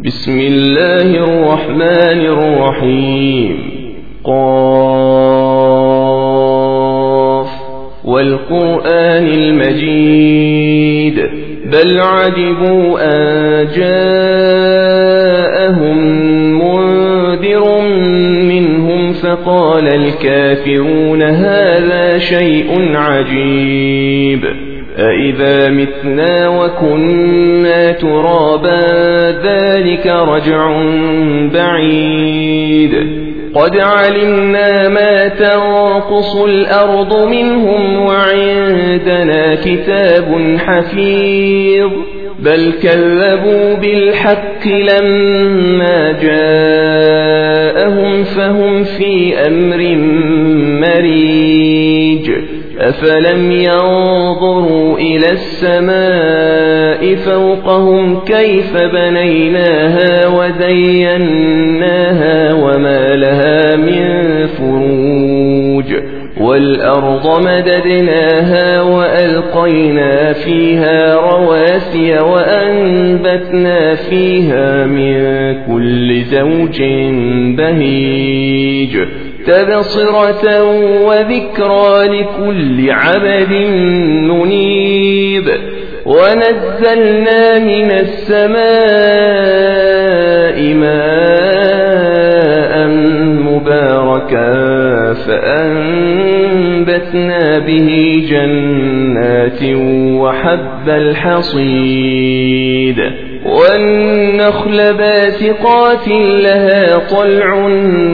بسم الله الرحمن الرحيم. قاف والقرآن المجيد بل عجبوا أن جاءهم منذر منهم فقال الكافرون هذا شيء عجيب أإذا متنا وكنا ترابا ذلك رجع بعيد قد علمنا ما تنقص الأرض منهم وعندنا كتاب حفيظ بل كذبوا بالحق لما جاءهم فهم في أمر مريج أفلم ينظروا إلى السماء فوقهم كيف بنيناها وزيناها وما لها من فروج والأرض مددناها وألقينا فيها رواسي وأنبتنا فيها من كل زوج بهيج تبصرة وذكرى لكل عبد منيب ونزلنا من السماء ماء مباركا فأنبتنا به جنات وحب الحصيد والنخل باسقات لها طلع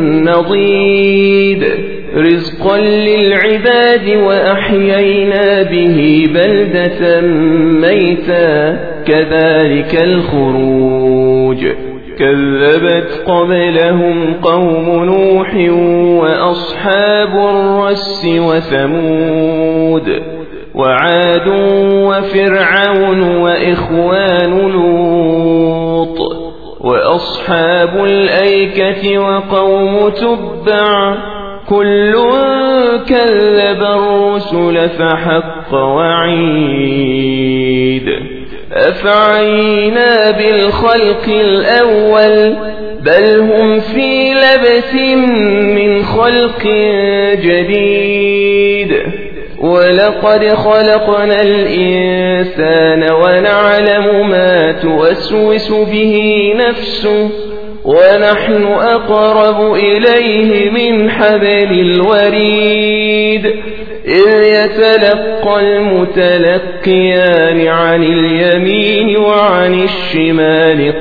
نضيد رزقا للعباد وأحيينا به بلدة ميتا كذلك الخروج كذبت قبلهم قوم نوح وأصحاب الرس وثمود وعاد وفرعون وإخوان لوط وأصحاب الأيكة وقوم تبع كل كذب الرسل فحق وعيد أفعينا بالخلق الأول بل هم في لبس من خلق جديد ولقد خلقنا الإنسان ونعلم ما توسوس به نفسه ونحن أقرب إليه من حبل الوريد إذ يتلقى المتلقيان عن اليمين وعن الشمال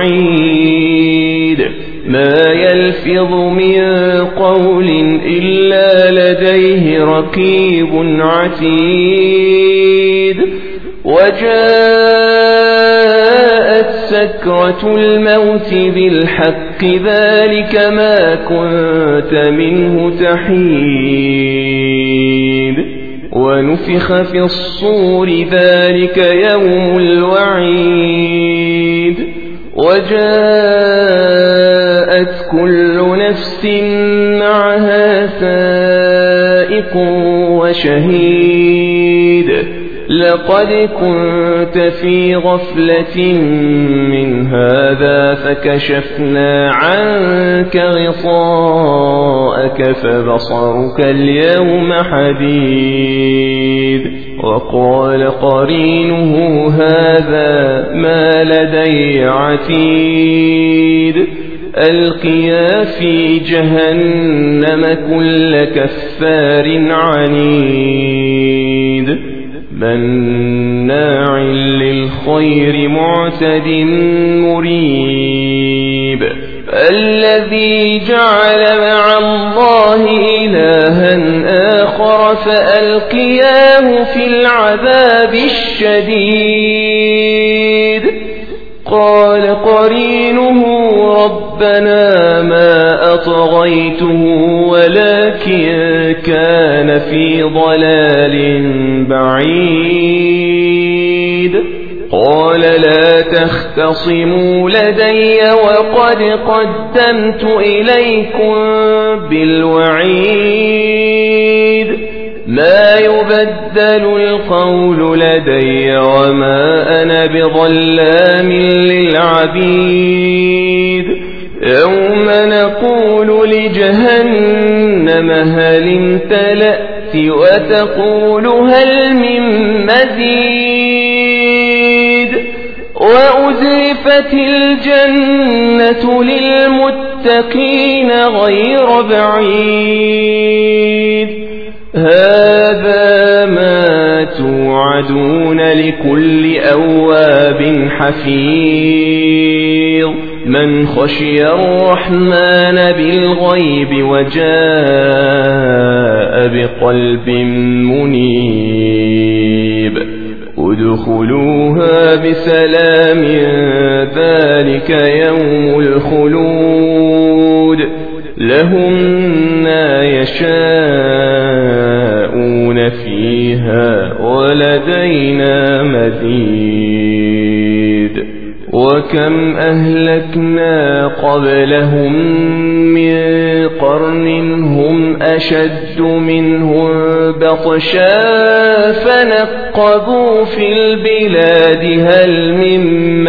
قعيد ما يلفظ من قول إلا لديه رقيب عتيد وجاءت سكرة الموت بالحق ذلك ما كنت منه تحيد ونفخ في الصور ذلك يوم الوعيد وجاءت كل نفس معها سائق وشهيد لقد كنت في غفلة من هذا فكشفنا عنك غطاءك فبصرك اليوم حديد وقال قرينه هذا ما لدي عتيد ألقيا في جهنم كل كفار عنيد مناع للخير معتد مريب الذي جعل مع الله إلها آخر فألقياه في العذاب الشديد قال قرينه ربنا ما أطغيته ولكن كان في ضلال بعيد قال لا تختصموا لدي وقد قدمت إليكم بالوعيد ما يبدل القول لدي وما أنا بظلام للعبيد يوم نقول لجهنم هل امتلأت وتقول هل من مزيد وأزلفت الجنة للمتقين غير بعيد هذا ما توعدون لكل أواب حفيظ من خشي الرحمن بالغيب وجاء بقلب منيب ادخلوها بسلام ذلك يوم الخلود لهم ما يشاءون فيها ولدينا مزيد وكم أهلكنا قبلهم من قرن هم أشد منهم بطشا فنقبوا في البلاد هل من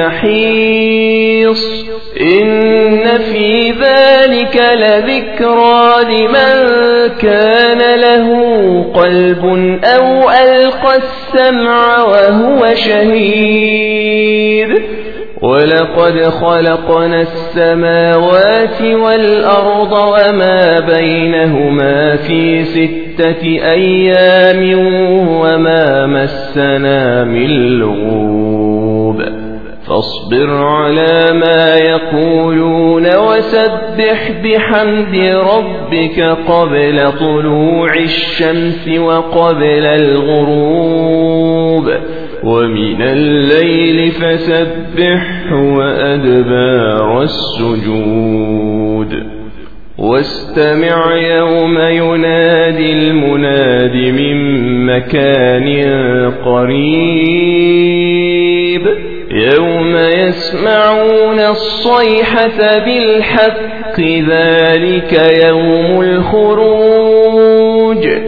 محيص إن في ذلك لذكرى لمن كان له قلب أو ألقى السمع وهو شهيد ولقد خلقنا السماوات والأرض وما بينهما في 6 أيام وما مسنا من لغوب فاصبر على ما يقولون وسبح بحمد ربك قبل طلوع الشمس وقبل الغروب ومن الليل فسبح وأدبار السجود واستمع يوم ينادي المناد من مكان قريب يوم يسمعون الصيحة بالحق ذلك يوم الخروج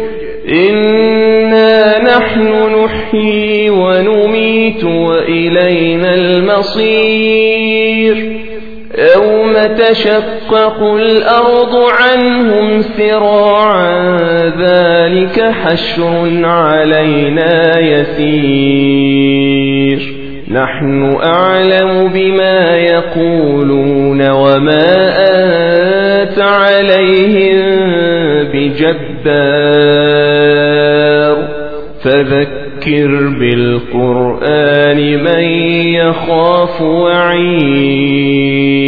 إنا نحن نحيي ونميت وإلينا المصير يوم تشقق الأرض عنهم سراعا ذلك حشر علينا يسير نحن أعلم بما يقولون وما أنت عليهم بجبار فذكر بالقرآن من يخاف وعيد